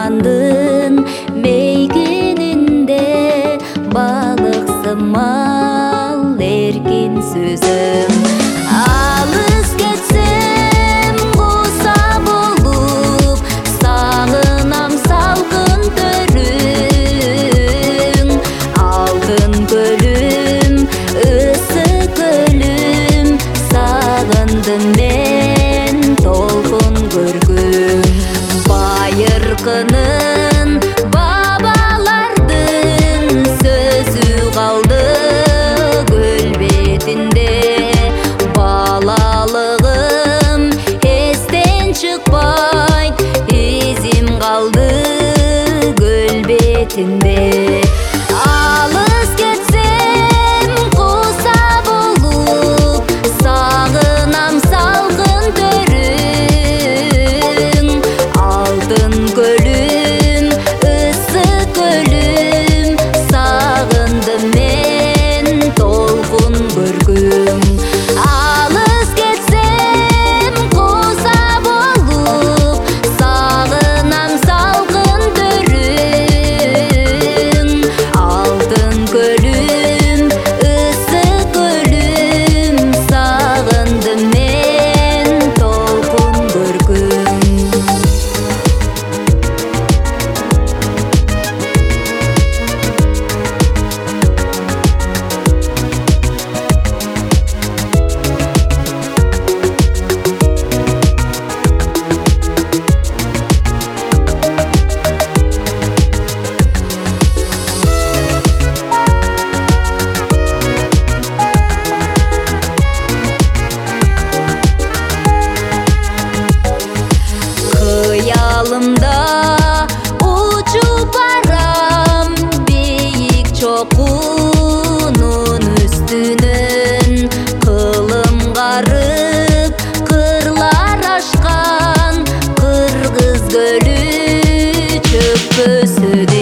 ормандын мейгининде балык сымал эркин сүзөм. Алыс кетсем куса болуп, сагынам салкын төрүң. Алтын көлүм, ысык көлүм, сагындым мен толкун көргүм. Байыркынын бабалардын сөзү калды көл бетинде. Балалыгым эстен чыкпайт, изим калды көл бетинде. Алыс кетсем куса болуп, сагынам салкын төрүң. Алтын көлүм, ысык көлүм, сагындым мен толкун көргүм. Алыс кетсем куса болуп, сагынам салкын төрүң. Алтын көлүм, ысык көлүм, сагындым мен толкун көргүм. Кыялымда учуп барам бийик чокунун үстүнөн. Кылым карып кырлар ашкан Кыргыз көлү чөкпөсү